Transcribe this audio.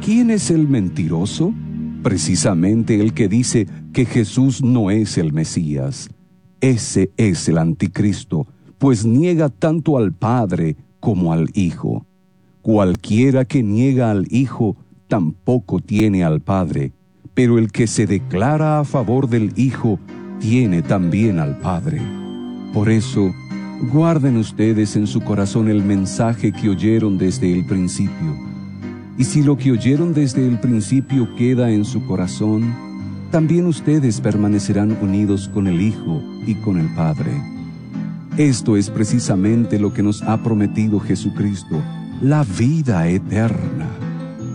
¿Quién es el mentiroso? Precisamente el que dice que Jesús no es el Mesías. Ese es el anticristo, pues niega tanto al Padre como al Hijo. Cualquiera que niega al Hijo tampoco tiene al Padre, pero el que se declara a favor del Hijo tiene también al Padre. Por eso, guarden ustedes en su corazón el mensaje que oyeron desde el principio. Y si lo que oyeron desde el principio queda en su corazón, también ustedes permanecerán unidos con el Hijo y con el Padre. Esto es precisamente lo que nos ha prometido Jesucristo, la vida eterna.